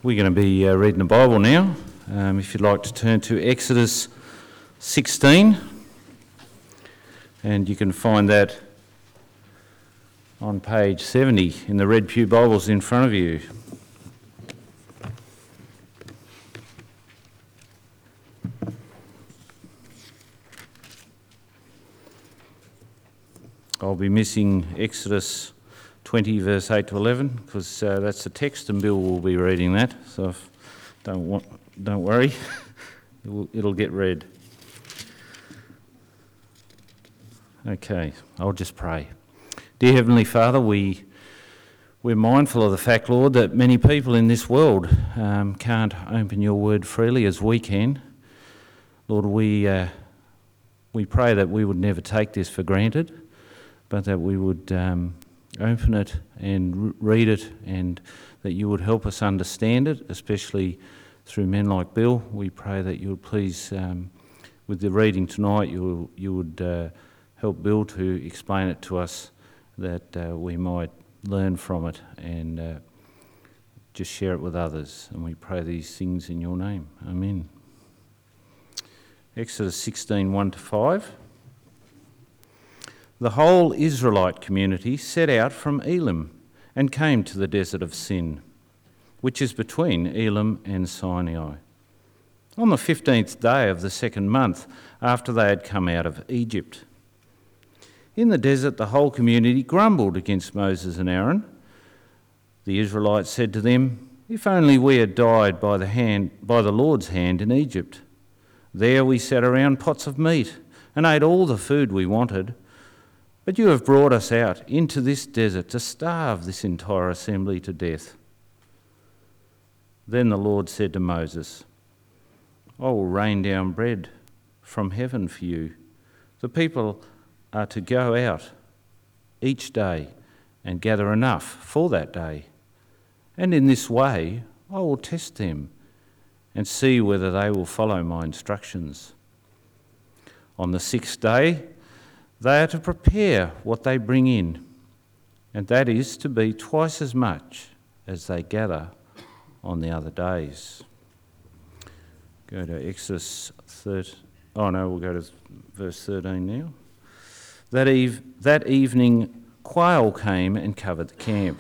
We're going to be reading the Bible now. If you'd like to turn to Exodus 16, and you can find that on page 70 in the Red Pew Bibles in front of you. I'll be missing Exodus 20 verse 8 to 11 because that's the text, and Bill will be reading that, so don't worry, it'll get read. Okay, I'll just pray. Dear Heavenly Father, we're mindful of the fact, Lord, that many people in this world can't open your word freely as we can. Lord, we pray that we would never take this for granted, but that we would open it and read it, and that you would help us understand it, especially through men like Bill. We pray that you would please, with the reading tonight, you would help Bill to explain it to us, that we might learn from it and just share it with others. And we pray these things in your name. Amen. Exodus 16, 1 to 5. The whole Israelite community set out from Elim and came to the desert of Sin, which is between Elim and Sinai, on the 15th day of the second month after they had come out of Egypt. In the desert, the whole community grumbled against Moses and Aaron. The Israelites said to them, "If only we had died by the Lord's hand in Egypt. There we sat around pots of meat and ate all the food we wanted. But you have brought us out into this desert to starve this entire assembly to death." Then the Lord said to Moses, "I will rain down bread from heaven for you. The people are to go out each day and gather enough for that day. And in this way I will test them and see whether they will follow my instructions. On the sixth day, they are to prepare what they bring in, and that is to be twice as much as they gather on the other days." Go to Exodus 13. Oh no, we'll go to verse 13 now. That evening, quail came and covered the camp.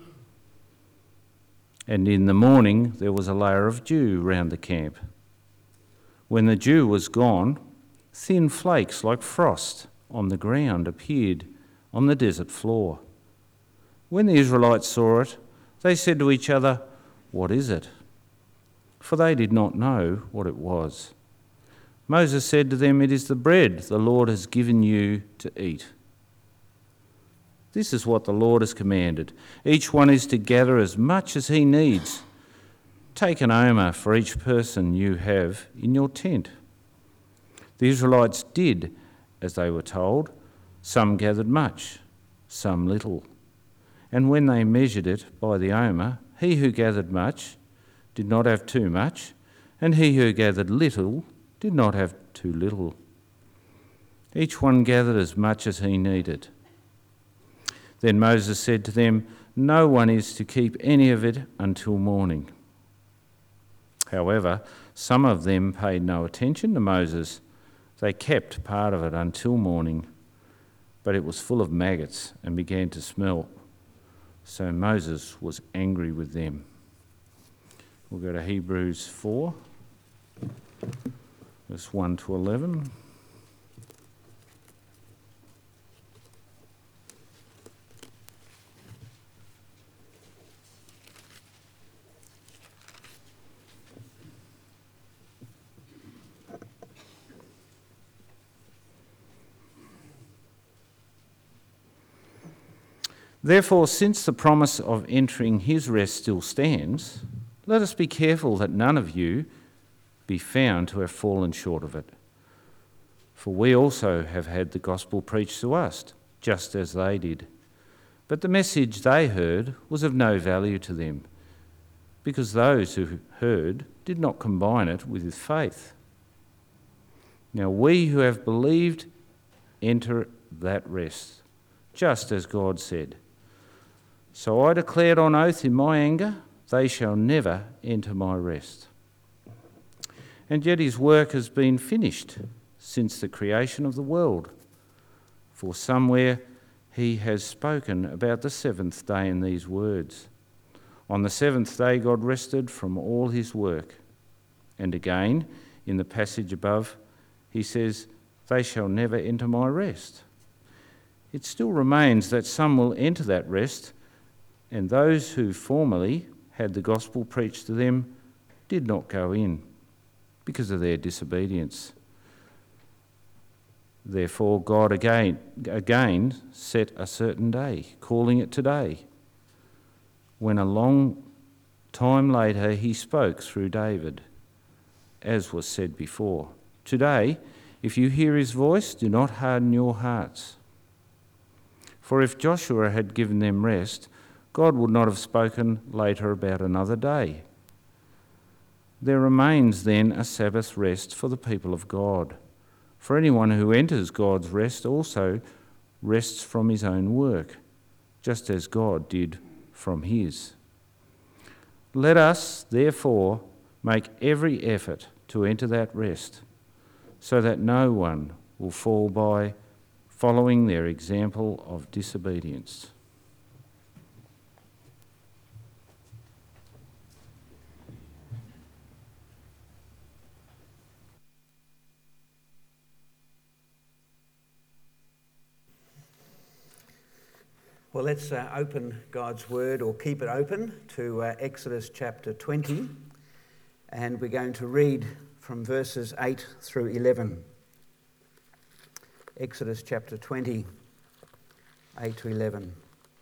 And in the morning, there was a layer of dew round the camp. When the dew was gone, thin flakes like frost on the ground appeared on the desert floor. When the Israelites saw it, they said to each other, "What is it?" For they did not know what it was. Moses said to them, "It is the bread the Lord has given you to eat. This is what the Lord has commanded. Each one is to gather as much as he needs. Take an omer for each person you have in your tent." The Israelites did as they were told. Some gathered much, some little. And when they measured it by the omer, he who gathered much did not have too much, and he who gathered little did not have too little. Each one gathered as much as he needed. Then Moses said to them, "No one is to keep any of it until morning." However, some of them paid no attention to Moses. They kept part of it until morning, but it was full of maggots and began to smell. So Moses was angry with them. We'll go to Hebrews 4, verse 1 to 11. Therefore, since the promise of entering his rest still stands, let us be careful that none of you be found to have fallen short of it. For we also have had the gospel preached to us, just as they did. But the message they heard was of no value to them, because those who heard did not combine it with faith. Now we who have believed enter that rest, just as God said. So I declared on oath in my anger they shall never enter my rest. And yet his work has been finished since the creation of the world. For somewhere he has spoken about the seventh day in these words. On the seventh day God rested from all his work. And again, in the passage above, he says, they shall never enter my rest. It still remains that some will enter that rest, and those who formerly had the gospel preached to them did not go in because of their disobedience. Therefore, God again set a certain day, calling it today, when a long time later he spoke through David, as was said before. Today, if you hear his voice, do not harden your hearts. For if Joshua had given them rest, God would not have spoken later about another day. There remains then a Sabbath rest for the people of God. For anyone who enters God's rest also rests from his own work, just as God did from his. Let us, therefore, make every effort to enter that rest, so that no one will fall by following their example of disobedience. Well, let's open God's Word, or keep it open, to Exodus chapter 20, and we're going to read from verses 8 through 11. Exodus chapter 20, 8 to 11.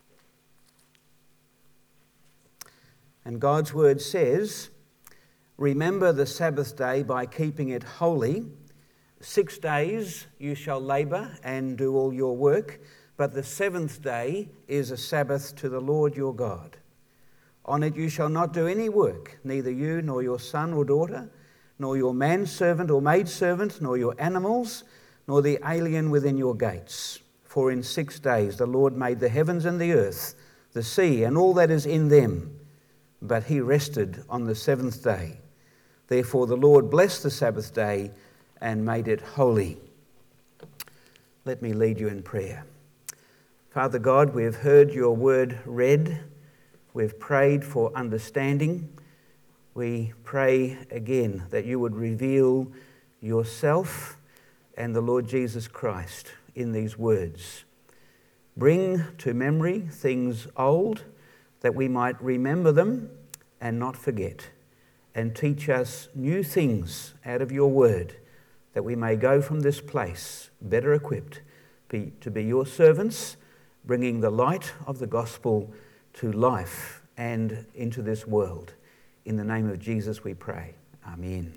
And God's Word says, "Remember the Sabbath day by keeping it holy. 6 days you shall labour and do all your work, but the seventh day is a Sabbath to the Lord your God. On it you shall not do any work, neither you nor your son or daughter, nor your manservant or maidservant, nor your animals, nor the alien within your gates. For in 6 days the Lord made the heavens and the earth, the sea, and all that is in them. But he rested on the seventh day. Therefore the Lord blessed the Sabbath day and made it holy." Let me lead you in prayer. Father God, we have heard your word read. We've prayed for understanding. We pray again that you would reveal yourself and the Lord Jesus Christ in these words. Bring to memory things old, that we might remember them and not forget. And teach us new things out of your word, that we may go from this place better equipped to be your servants, bringing the light of the gospel to life and into this world. In the name of Jesus we pray. Amen.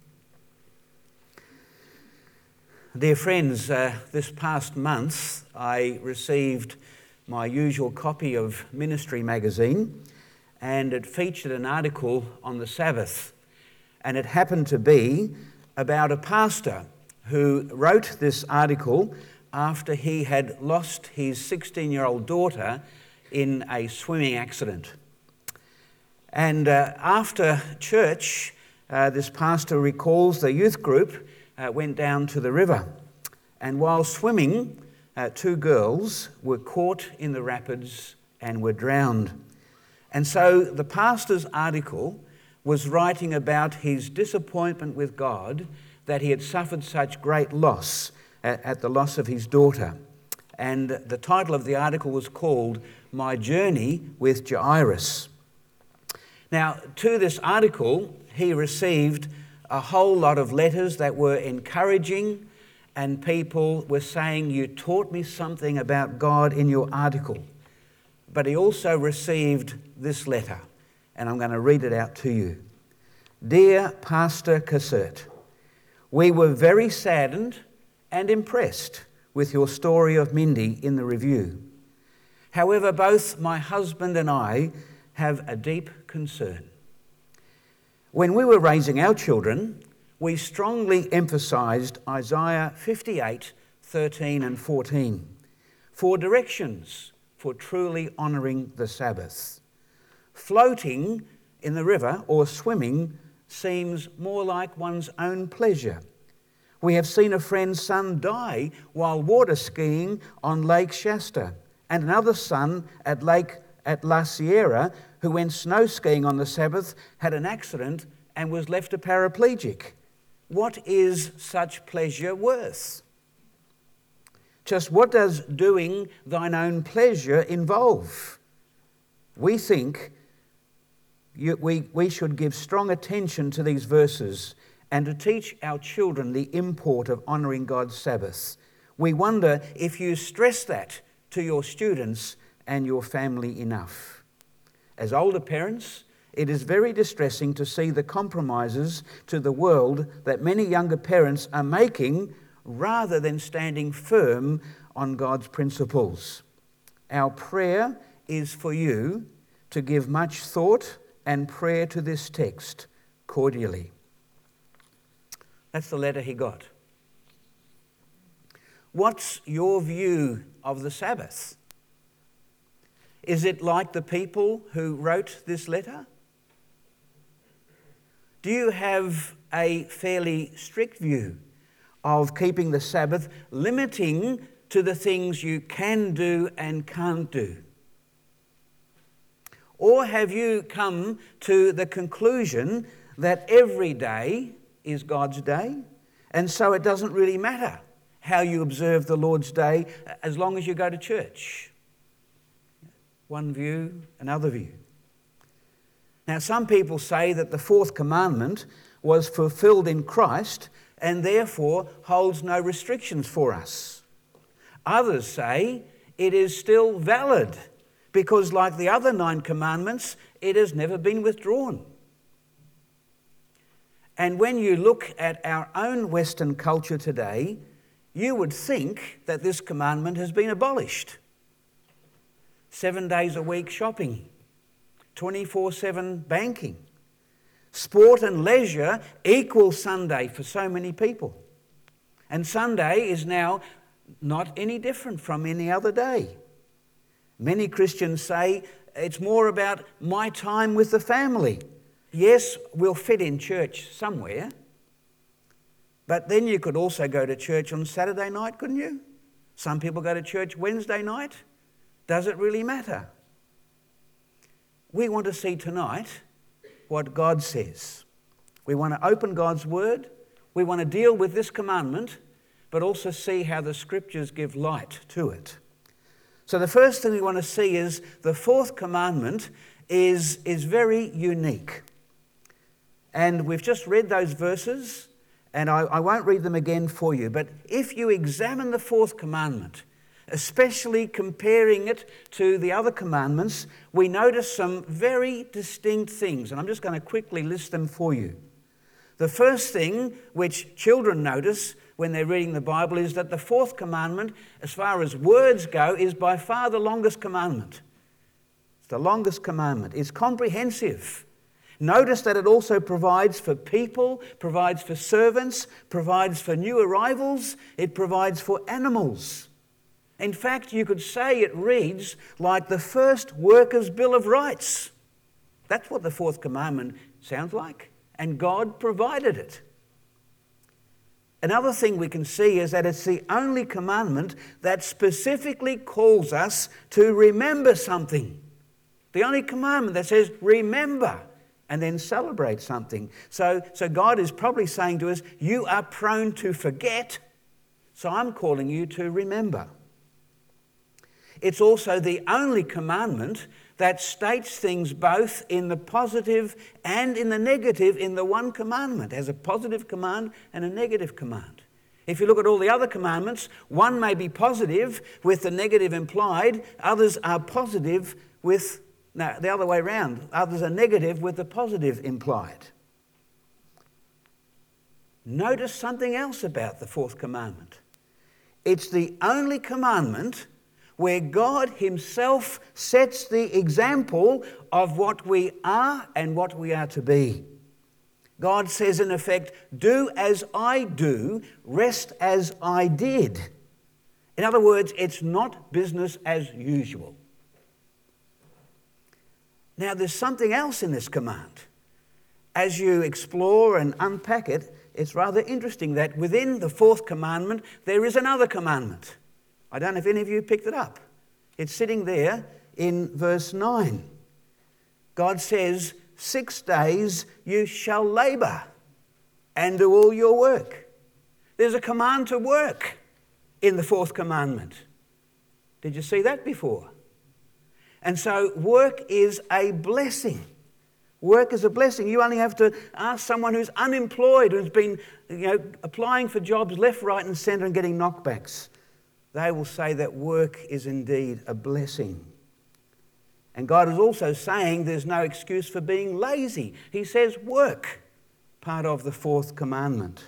Dear friends, this past month I received my usual copy of Ministry magazine, and it featured an article on the Sabbath. And it happened to be about a pastor who wrote this article after he had lost his 16-year-old daughter in a swimming accident. And after church, this pastor recalls the youth group went down to the river. And while swimming, 2 girls were caught in the rapids and were drowned. And so the pastor's article was writing about his disappointment with God that he had suffered such great loss at the loss of his daughter. And the title of the article was called "My Journey with Jairus." Now, to this article, he received a whole lot of letters that were encouraging, and people were saying, "You taught me something about God in your article." But he also received this letter, and I'm going to read it out to you. "Dear Pastor Cassert, we were very saddened and impressed with your story of Mindy in the review. However, both my husband and I have a deep concern. When we were raising our children, we strongly emphasised Isaiah 58, 13 and 14 for directions for truly honouring the Sabbath. Floating in the river or swimming seems more like one's own pleasure. We have seen a friend's son die while water skiing on Lake Shasta, and another son at La Sierra who went snow skiing on the Sabbath had an accident and was left a paraplegic. What is such pleasure worth? Just what does doing thine own pleasure involve? We think we should give strong attention to these verses and to teach our children the import of honouring God's Sabbath. We wonder if you stress that to your students and your family enough. As older parents, it is very distressing to see the compromises to the world that many younger parents are making rather than standing firm on God's principles. Our prayer is for you to give much thought and prayer to this text cordially. That's the letter he got. What's your view of the Sabbath? Is it like the people who wrote this letter? Do you have a fairly strict view of keeping the Sabbath, limiting to the things you can do and can't do? Or have you come to the conclusion that every day is God's day, and so it doesn't really matter how you observe the Lord's day as long as you go to church? One view, another view. Now, some people say that the fourth commandment was fulfilled in Christ and therefore holds no restrictions for us. Others say it is still valid because, like the other 9 commandments, it has never been withdrawn. And when you look at our own Western culture today, you would think that this commandment has been abolished. 7 days a week shopping, 24/7 banking. Sport and leisure equal Sunday for so many people. And Sunday is now not any different from any other day. Many Christians say it's more about my time with the family. Yes, we'll fit in church somewhere, but then you could also go to church on Saturday night, couldn't you? Some people go to church Wednesday night. Does it really matter? We want to see tonight what God says. We want to open God's word. We want to deal with this commandment, but also see how the scriptures give light to it. So the first thing we want to see is the fourth commandment is very unique. And we've just read those verses, and I won't read them again for you. But if you examine the fourth commandment, especially comparing it to the other commandments, we notice some very distinct things. And I'm just going to quickly list them for you. The first thing which children notice when they're reading the Bible is that the fourth commandment, as far as words go, is by far the longest commandment. It's the longest commandment. It's comprehensive. Notice that it also provides for people, provides for servants, provides for new arrivals, it provides for animals. In fact, you could say it reads like the first workers' Bill of Rights. That's what the fourth commandment sounds like, and God provided it. Another thing we can see is that it's the only commandment that specifically calls us to remember something. The only commandment that says remember and then celebrate something. So God is probably saying to us, you are prone to forget, so I'm calling you to remember. It's also the only commandment that states things both in the positive and in the negative in the one commandment. It has a positive command and a negative command. If you look at all the other commandments, one may be positive with the negative implied, others are positive with, no, the other way around, others are negative with the positive implied. Notice something else about the fourth commandment. It's the only commandment where God himself sets the example of what we are and what we are to be. God says, in effect, do as I do, rest as I did. In other words, it's not business as usual. Now, there's something else in this command. As you explore and unpack it, it's rather interesting that within the fourth commandment, there is another commandment. I don't know if any of you picked it up. It's sitting there in verse 9. God says, 6 days you shall labour and do all your work. There's a command to work in the fourth commandment. Did you see that before? And so work is a blessing. Work is a blessing. You only have to ask someone who's unemployed, who's been applying for jobs left, right and centre and getting knockbacks. They will say that work is indeed a blessing. And God is also saying there's no excuse for being lazy. He says work, part of the fourth commandment.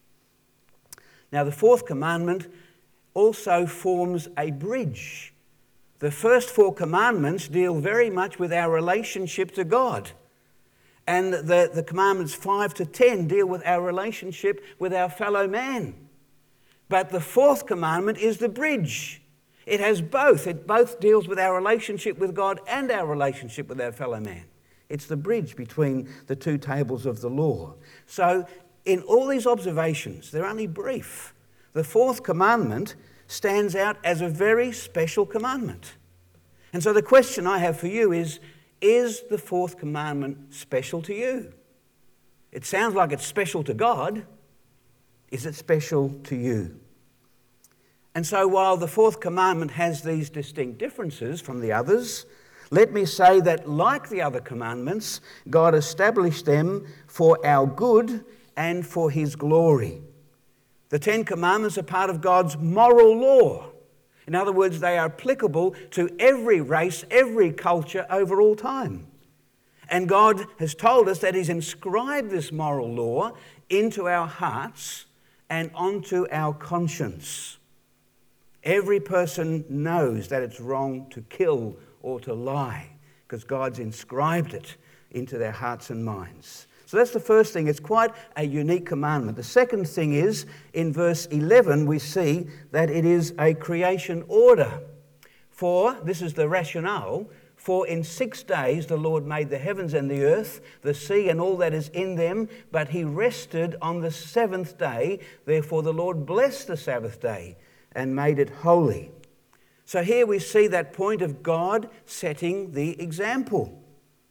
Now, the fourth commandment also forms a bridge. The first 4 commandments deal very much with our relationship to God. And the commandments 5 to 10 deal with our relationship with our fellow man. But the fourth commandment is the bridge. It has both. It both deals with our relationship with God and our relationship with our fellow man. It's the bridge between the 2 tables of the law. So in all these observations, they're only brief. The fourth commandment stands out as a very special commandment. And so the question I have for you is the fourth commandment special to you? It sounds like it's special to God. Is it special to you? And so while the fourth commandment has these distinct differences from the others, let me say that like the other commandments, God established them for our good and for his glory. The 10 commandments are part of God's moral law. In other words, they are applicable to every race, every culture over all time. And God has told us that he's inscribed this moral law into our hearts and onto our conscience. Every person knows that it's wrong to kill or to lie because God's inscribed it into their hearts and minds. So that's the first thing. It's quite a unique commandment. The second thing is, in verse 11, we see that it is a creation order. For, this is the rationale, for in 6 days the Lord made the heavens and the earth, the sea and all that is in them, but he rested on the 7th day. Therefore the Lord blessed the Sabbath day and made it holy. So here we see that point of God setting the example.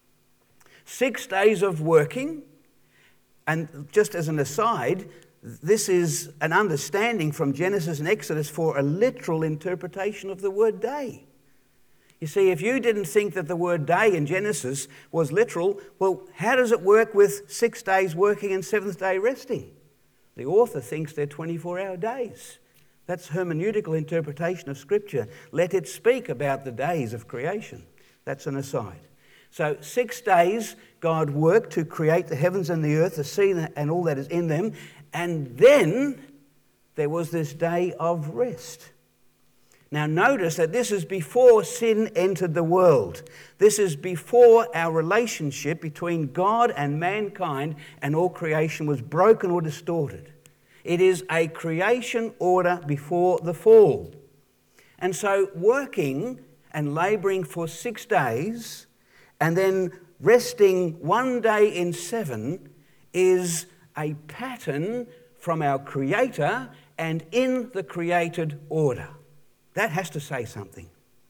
6 days of working. And just as an aside, this is an understanding from Genesis and Exodus for a literal interpretation of the word day. You see, if you didn't think that the word day in Genesis was literal, well, how does it work with 6 days working and 7th day resting? The author thinks they're 24-hour days. That's hermeneutical interpretation of Scripture. Let it speak about the days of creation. That's an aside. So 6 days God worked to create the heavens and the earth, the sea and all that is in them. And then there was this day of rest. Now notice that this is before sin entered the world. This is before our relationship between God and mankind and all creation was broken or distorted. It is a creation order before the fall. And so working and labouring for 6 days and then resting 1 day in 7 is a pattern from our Creator and in the created order. That has to say something.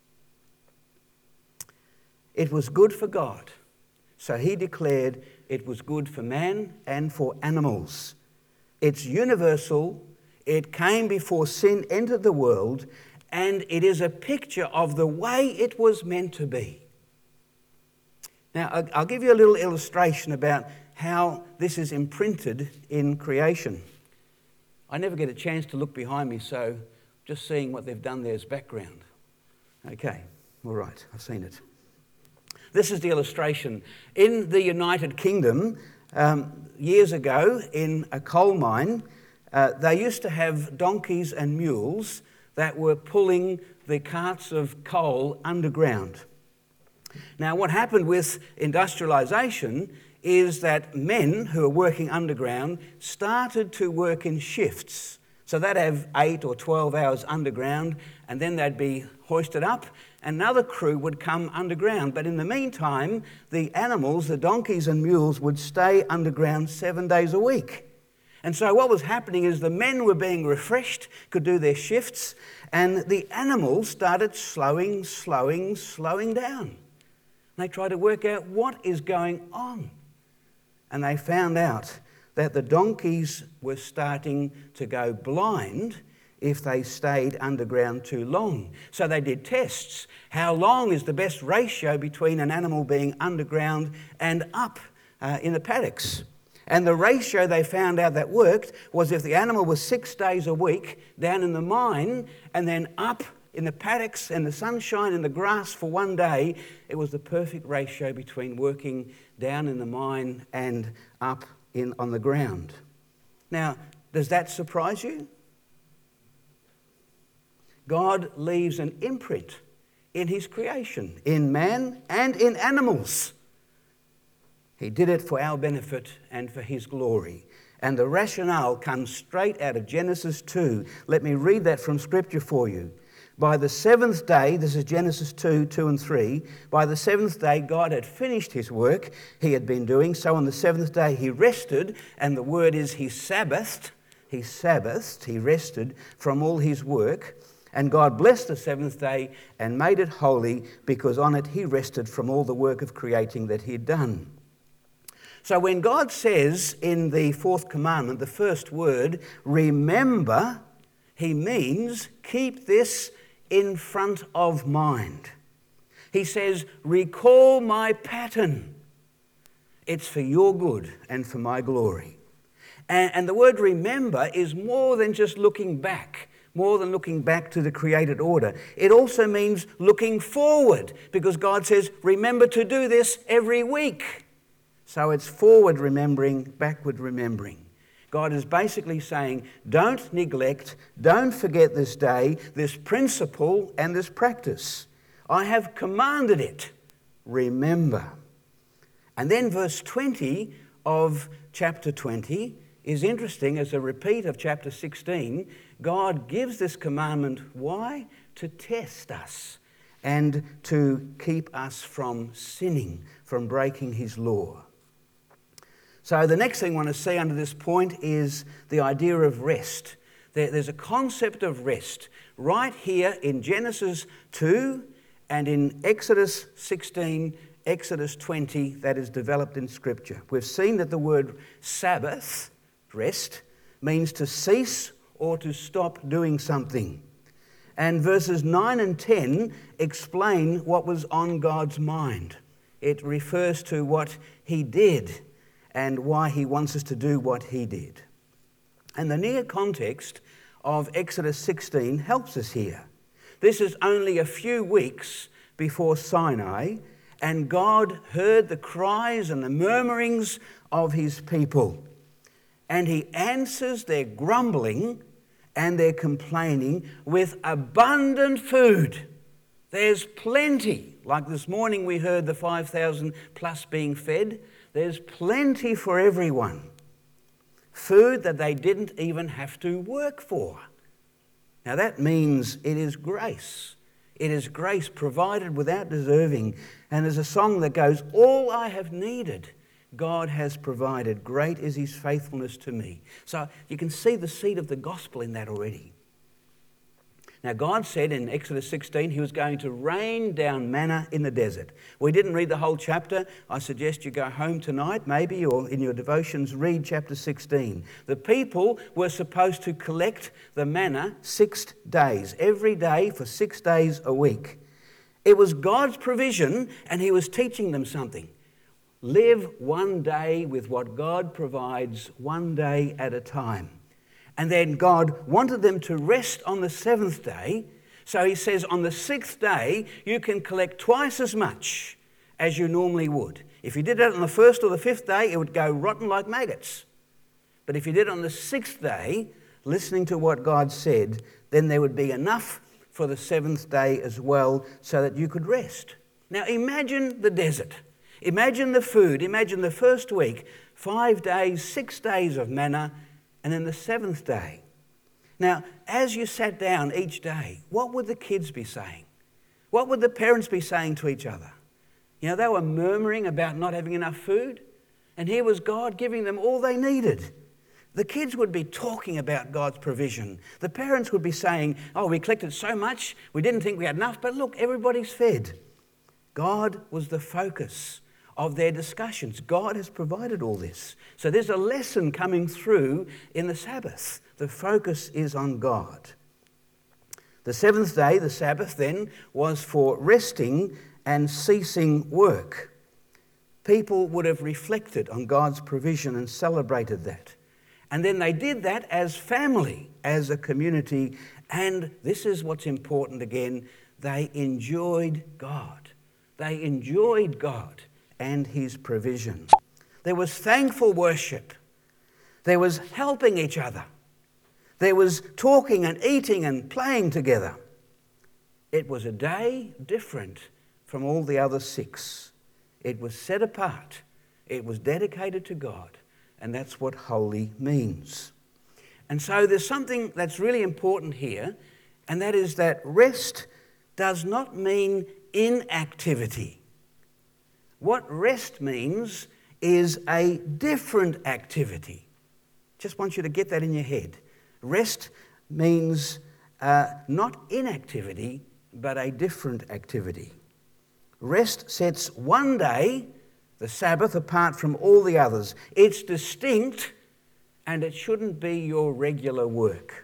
It was good for God, so he declared it was good for man and for animals. It's universal, it came before sin entered the world, and it is a picture of the way it was meant to be. Now, I'll give you a little illustration about how this is imprinted in creation. I never get a chance to look behind me, so just seeing what they've done there as background. Okay, all right, I've seen it. This is the illustration. In the United Kingdom, years ago, in a coal mine, they used to have donkeys and mules that were pulling the carts of coal underground. Now, what happened with industrialisation is that men who are working underground started to work in shifts. So they'd have 8 or 12 hours underground, and then they'd be hoisted up. Another crew would come underground. But in the meantime, the animals, the donkeys and mules, would stay underground 7 days a week. And so what was happening is the men were being refreshed, could do their shifts, and the animals started slowing down. And they tried to work out what is going on. And they found out that the donkeys were starting to go blind if they stayed underground too long. So they did tests. How long is the best ratio between an animal being underground and up in the paddocks? And the ratio they found out that worked was if the animal was 6 days a week down in the mine and then up in the paddocks and the sunshine and the grass for 1 day, it was the perfect ratio between working down in the mine and up on the ground. Now, does that surprise you? God leaves an imprint in his creation, in man and in animals. He did it for our benefit and for his glory. And the rationale comes straight out of Genesis 2. Let me read that from Scripture for you. By the seventh day, this is Genesis 2 and 3, by the seventh day God had finished his work he had been doing. So on the seventh day he rested, and the word is he sabbathed, he rested from all his work. And God blessed the seventh day and made it holy, because on it he rested from all the work of creating that he had done. So when God says in the fourth commandment, the first word, remember, he means keep this in front of mind. He says, recall my pattern. It's for your good and for my glory. And the word remember is more than just looking back, more than looking back to the created order. It also means looking forward, because God says, remember to do this every week. So it's forward remembering, backward remembering. God is basically saying, don't neglect, don't forget this day, this principle and this practice. I have commanded it. Remember. And then verse 20 of chapter 20 is interesting as a repeat of chapter 16. God gives this commandment. Why? To test us and to keep us from sinning, from breaking his law. So the next thing I want to see under this point is the idea of rest. There's a concept of rest right here in Genesis 2 and in Exodus 16, Exodus 20, that is developed in Scripture. We've seen that the word Sabbath, rest, means to cease or to stop doing something. And verses 9 and 10 explain what was on God's mind. It refers to what he did and why he wants us to do what he did. And the near context of Exodus 16 helps us here. This is only a few weeks before Sinai, and God heard the cries and the murmurings of his people. And he answers their grumbling and their complaining with abundant food. There's plenty. Like this morning we heard the 5,000 plus being fed. There's plenty for everyone. Food that they didn't even have to work for. Now that means it is grace. It is grace provided without deserving. And there's a song that goes, all I have needed, God has provided. Great is his faithfulness to me. So you can see the seed of the gospel in that already. Now, God said in Exodus 16 he was going to rain down manna in the desert. We didn't read the whole chapter. I suggest you go home tonight, maybe, or in your devotions, read chapter 16. The people were supposed to collect the manna 6 days, every day for 6 days a week. It was God's provision, and he was teaching them something. Live one day with what God provides, one day at a time. And then God wanted them to rest on the seventh day. So he says on the sixth day, you can collect twice as much as you normally would. If you did it on the first or the fifth day, it would go rotten like maggots. But if you did it on the sixth day, listening to what God said, then there would be enough for the seventh day as well, so that you could rest. Now imagine the desert. Imagine the food. Imagine the first week, 5 days, 6 days of manna, and then the seventh day. Now, as you sat down each day, what would the kids be saying? What would the parents be saying to each other? You know, they were murmuring about not having enough food, and here was God giving them all they needed. The kids would be talking about God's provision. The parents would be saying, oh, we collected so much, we didn't think we had enough, but look, everybody's fed. God was the focus of their discussions. God has provided all this. So there's a lesson coming through in the Sabbath. The focus is on God. The seventh day, the Sabbath, then, was for resting and ceasing work. People would have reflected on God's provision and celebrated that. And then they did that as family, as a community. And this is what's important again, they enjoyed God. They enjoyed God and his provision. There was thankful worship. There was helping each other. There was talking and eating and playing together. It was a day different from all the other 6. It was set apart. It was dedicated to God. And that's what holy means. And so there's something that's really important here, and that is that rest does not mean inactivity. What rest means is a different activity. Just want you to get that in your head. Rest means not inactivity, but a different activity. Rest sets one day, the Sabbath, apart from all the others. It's distinct, and it shouldn't be your regular work.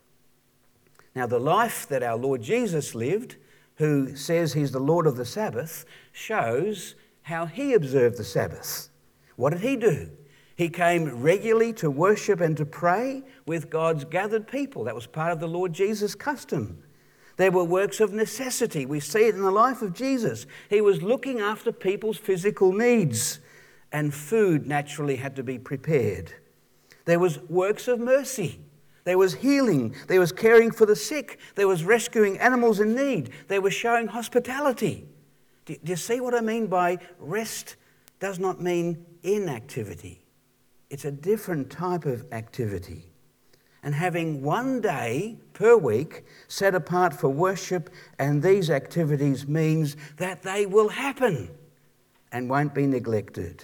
Now, the life that our Lord Jesus lived, who says he's the Lord of the Sabbath, shows how he observed the Sabbath. What did he do? He came regularly to worship and to pray with God's gathered people. That was part of the Lord Jesus' custom. There were works of necessity. We see it in the life of Jesus. He was looking after people's physical needs, and food naturally had to be prepared. There was works of mercy. There was healing. There was caring for the sick. There was rescuing animals in need. There was showing hospitality. Do you see what I mean by rest does not mean inactivity? It's a different type of activity. And having one day per week set apart for worship and these activities means that they will happen and won't be neglected.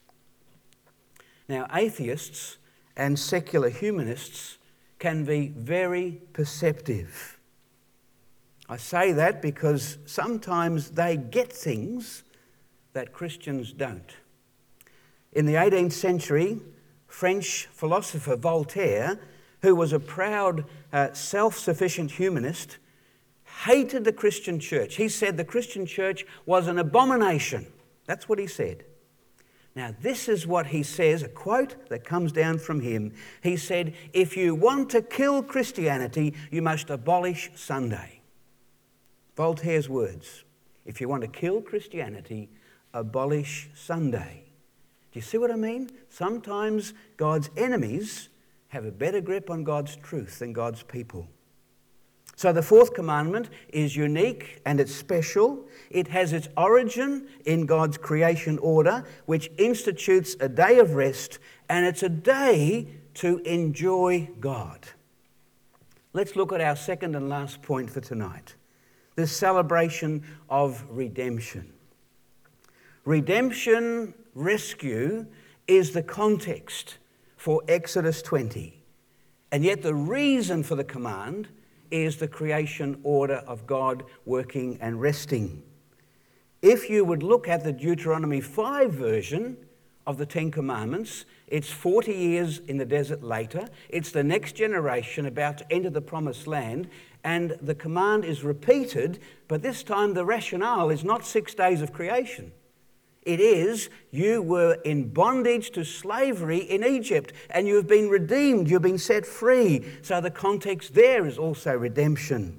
Now, atheists and secular humanists can be very perceptive. I say that because sometimes they get things that Christians don't. In the 18th century, French philosopher Voltaire, who was a proud, self-sufficient humanist, hated the Christian church. He said the Christian church was an abomination. That's what he said. Now, this is what he says, a quote that comes down from him. He said, if you want to kill Christianity, you must abolish Sunday. Voltaire's words. If you want to kill Christianity, abolish Sunday. Do you see what I mean? Sometimes God's enemies have a better grip on God's truth than God's people. So the fourth commandment is unique and it's special. It has its origin in God's creation order, which institutes a day of rest, and it's a day to enjoy God. Let's look at our second and last point for tonight, this celebration of redemption. Redemption, rescue, is the context for Exodus 20. And yet the reason for the command is the creation order of God working and resting. If you would look at the Deuteronomy 5 version of the Ten Commandments, it's 40 years in the desert later. It's the next generation about to enter the promised land, and the command is repeated, but this time the rationale is not 6 days of creation. It is, you were in bondage to slavery in Egypt, and you have been redeemed, you've been set free. So the context there is also redemption.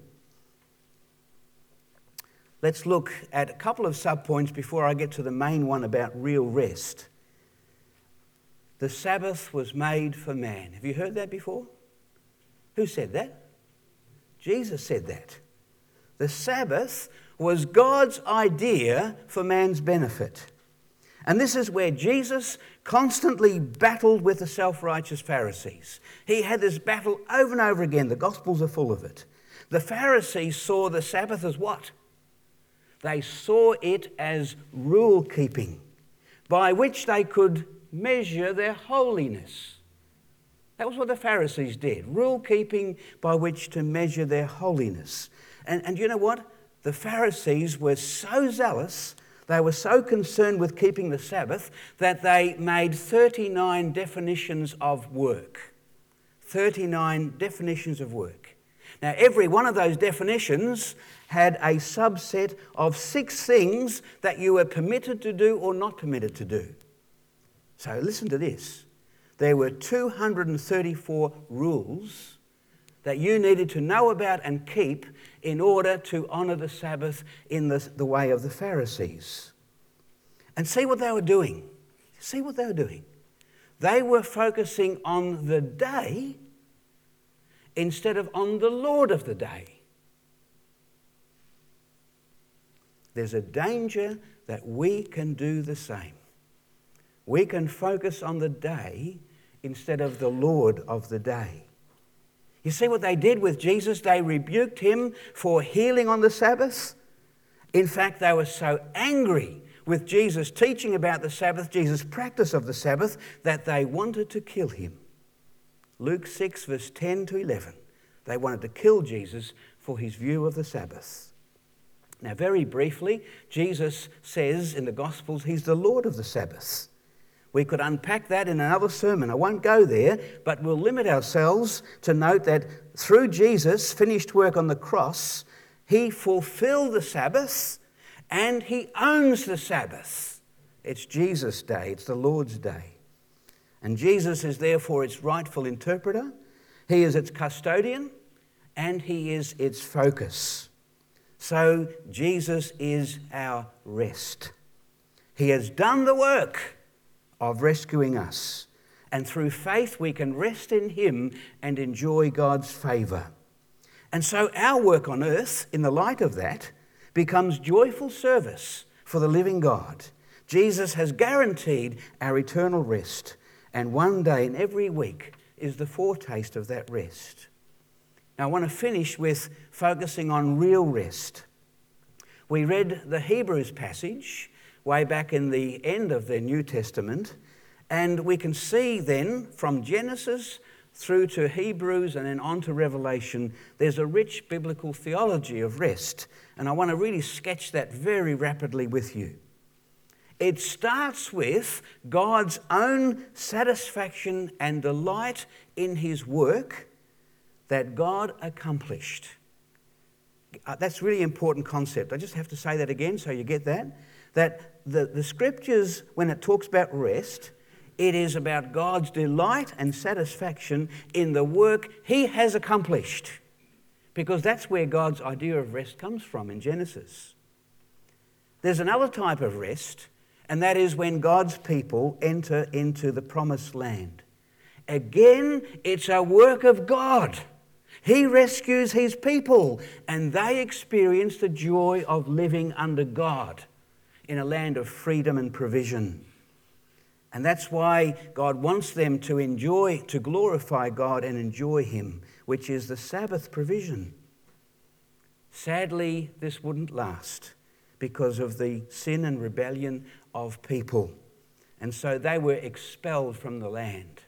Let's look at a couple of subpoints before I get to the main one about real rest. The Sabbath was made for man. Have you heard that before? Who said that? Jesus said that. The Sabbath was God's idea for man's benefit. And this is where Jesus constantly battled with the self-righteous Pharisees. He had this battle over and over again. The Gospels are full of it. The Pharisees saw the Sabbath as what? They saw it as rule-keeping, by which they could measure their holiness. That was what the Pharisees did, rule-keeping by which to measure their holiness. And you know what? The Pharisees were so zealous, they were so concerned with keeping the Sabbath, that they made 39 definitions of work. 39 definitions of work. Now, every one of those definitions had a subset of 6 things that you were permitted to do or not permitted to do. So listen to this. There were 234 rules that you needed to know about and keep in order to honour the Sabbath in the way of the Pharisees. And see what they were doing. See what they were doing. They were focusing on the day instead of on the Lord of the day. There's a danger that we can do the same. We can focus on the day instead of the Lord of the day. You see what they did with Jesus? They rebuked him for healing on the Sabbath. In fact, they were so angry with Jesus' teaching about the Sabbath, Jesus' practice of the Sabbath, that they wanted to kill him. Luke 6, verse 10 to 11. They wanted to kill Jesus for his view of the Sabbath. Now, very briefly, Jesus says in the Gospels he's the Lord of the Sabbath. We could unpack that in another sermon. I won't go there, but we'll limit ourselves to note that through Jesus' finished work on the cross, he fulfilled the Sabbath and he owns the Sabbath. It's Jesus' day. It's the Lord's day. And Jesus is therefore its rightful interpreter. He is its custodian and he is its focus. So Jesus is our rest. He has done the work of rescuing us. And through faith we can rest in him and enjoy God's favour. And so our work on earth, in the light of that, becomes joyful service for the living God. Jesus has guaranteed our eternal rest, and one day in every week is the foretaste of that rest. Now I want to finish with focusing on real rest. We read the Hebrews passage way back in the end of the New Testament, and we can see then from Genesis through to Hebrews and then on to Revelation, there's a rich biblical theology of rest. And I want to really sketch that very rapidly with you. It starts with God's own satisfaction and delight in his work that God accomplished. That's a really important concept. I just have to say that again so you get that. That the scriptures, when it talks about rest, it is about God's delight and satisfaction in the work he has accomplished. Because that's where God's idea of rest comes from in Genesis. There's another type of rest, and that is when God's people enter into the promised land. Again, it's a work of God. He rescues his people, and they experience the joy of living under God in a land of freedom and provision. And that's why God wants them to glorify God and enjoy him, which is the Sabbath provision. Sadly, this wouldn't last because of the sin and rebellion of people. And so they were expelled from the land.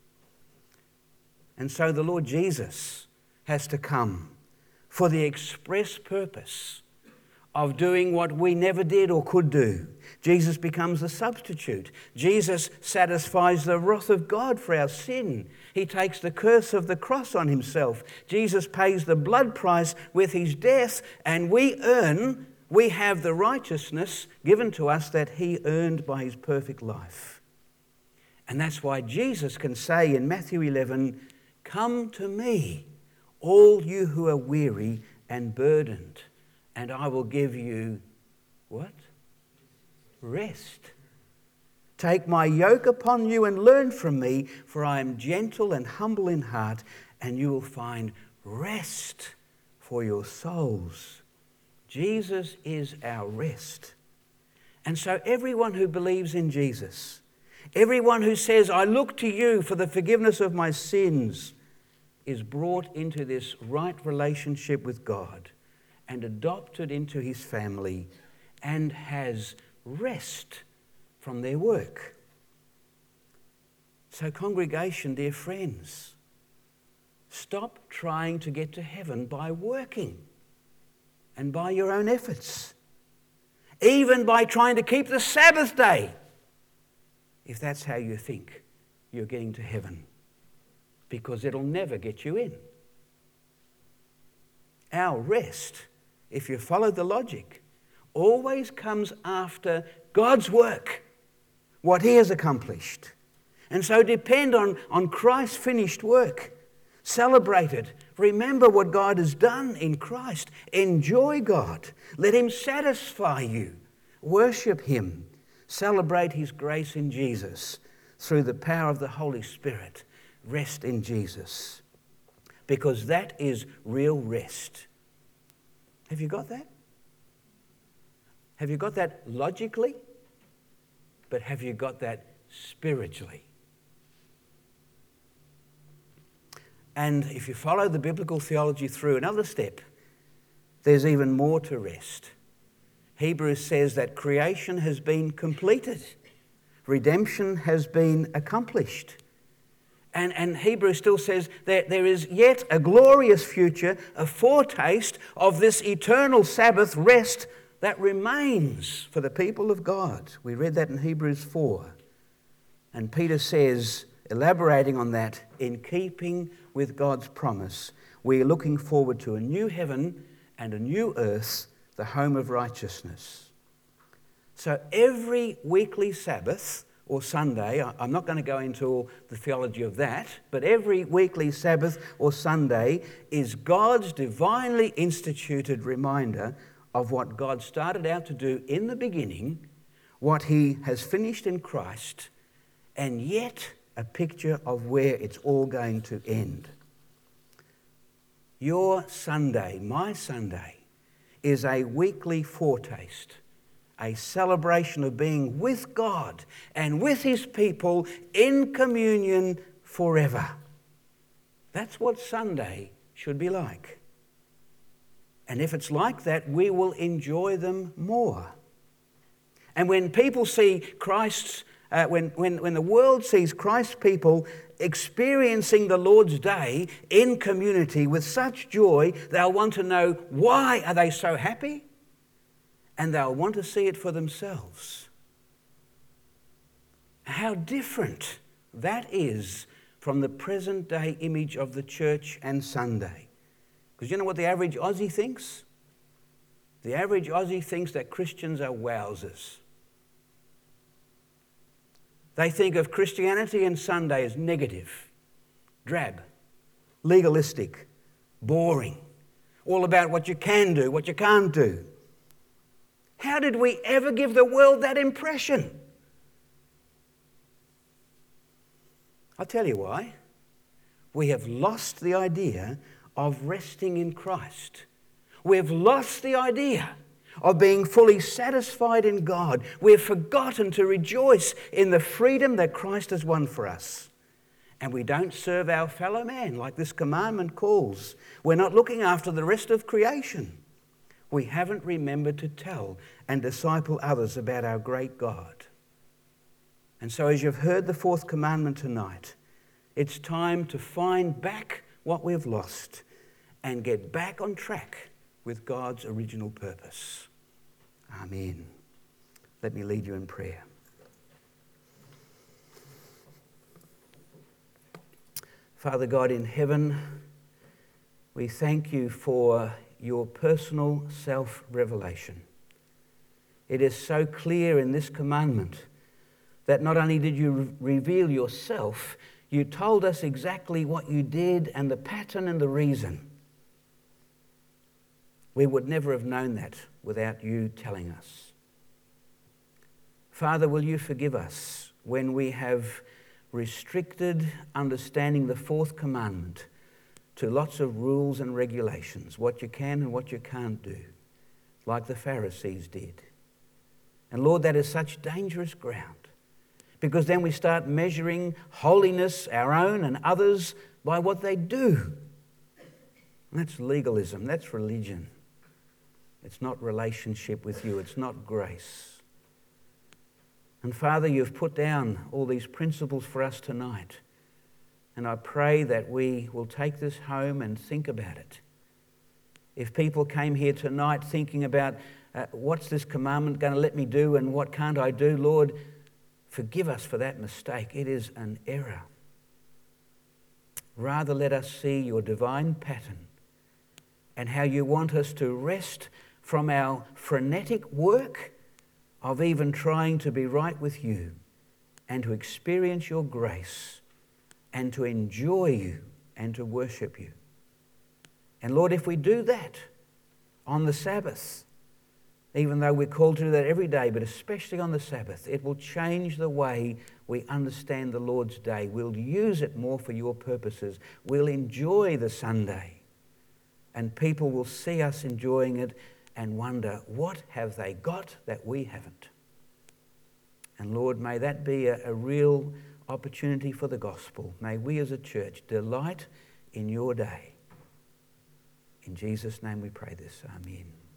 And so the Lord Jesus has to come for the express purpose of doing what we never did or could do. Jesus becomes the substitute. Jesus satisfies the wrath of God for our sin. He takes the curse of the cross on himself. Jesus pays the blood price with his death, and we have the righteousness given to us that he earned by his perfect life. And that's why Jesus can say in Matthew 11, "Come to me, all you who are weary and burdened, and I will give you," what? Rest. "Take my yoke upon you and learn from me, for I am gentle and humble in heart, and you will find rest for your souls." Jesus is our rest. And so everyone who believes in Jesus, everyone who says, I look to you for the forgiveness of my sins, is brought into this right relationship with God and adopted into his family and has rest from their work. So congregation, dear friends, stop trying to get to heaven by working and by your own efforts, even by trying to keep the Sabbath day, if that's how you think you're getting to heaven, because it'll never get you in. Our rest, if you follow the logic, always comes after God's work, what he has accomplished. And so depend on Christ's finished work. Celebrate it. Remember what God has done in Christ. Enjoy God. Let him satisfy you. Worship him. Celebrate his grace in Jesus through the power of the Holy Spirit. Rest in Jesus, because that is real rest. Have you got that? Have you got that logically? But have you got that spiritually? And if you follow the biblical theology through another step, there's even more to rest. Hebrews says that creation has been completed. Redemption has been accomplished. And Hebrews still says that there is yet a glorious future, a foretaste of this eternal Sabbath rest that remains for the people of God. We read that in Hebrews 4. And Peter says, elaborating on that, in keeping with God's promise, we are looking forward to a new heaven and a new earth, the home of righteousness. So every weekly Sabbath or Sunday, I'm not going to go into all the theology of that, but every weekly Sabbath or Sunday is God's divinely instituted reminder of what God started out to do in the beginning, what he has finished in Christ, and yet a picture of where it's all going to end. Your Sunday, my Sunday, is a weekly foretaste, a celebration of being with God and with his people in communion forever. That's what Sunday should be like. And if it's like that, we will enjoy them more. And when people see Christ's, when the world sees Christ's people experiencing the Lord's Day in community with such joy, they'll want to know, why are they so happy? And they'll want to see it for themselves. How different that is from the present day image of the church and Sunday. Because you know what the average Aussie thinks? The average Aussie thinks that Christians are wowsers. They think of Christianity and Sunday as negative, drab, legalistic, boring, all about what you can do, what you can't do. How did we ever give the world that impression? I'll tell you why. We have lost the idea of resting in Christ. We've lost the idea of being fully satisfied in God. We've forgotten to rejoice in the freedom that Christ has won for us. And we don't serve our fellow man like this commandment calls. We're not looking after the rest of creation. We haven't remembered to tell and disciple others about our great God. And so as you've heard the fourth commandment tonight, it's time to find back what we've lost and get back on track with God's original purpose. Amen. Let me lead you in prayer. Father God in heaven, we thank you for your personal self-revelation. It is so clear in this commandment that not only did you reveal yourself, you told us exactly what you did and the pattern and the reason. We would never have known that without you telling us. Father, will you forgive us when we have restricted understanding the fourth commandment to lots of rules and regulations, what you can and what you can't do, like the Pharisees did. And Lord, that is such dangerous ground, because then we start measuring holiness, our own and others, by what they do. And that's legalism, that's religion. It's not relationship with you, it's not grace. And Father, you've put down all these principles for us tonight. And I pray that we will take this home and think about it. If people came here tonight thinking about what's this commandment going to let me do and what can't I do, Lord, forgive us for that mistake. It is an error. Rather, let us see your divine pattern and how you want us to rest from our frenetic work of even trying to be right with you and to experience your grace and to enjoy you and to worship you. And Lord, if we do that on the Sabbath, even though we're called to do that every day, but especially on the Sabbath, it will change the way we understand the Lord's day. We'll use it more for your purposes. We'll enjoy the Sunday. And people will see us enjoying it and wonder, what have they got that we haven't? And Lord, may that be a real opportunity for the gospel. May we as a church delight in your day. In Jesus' name we pray this. Amen.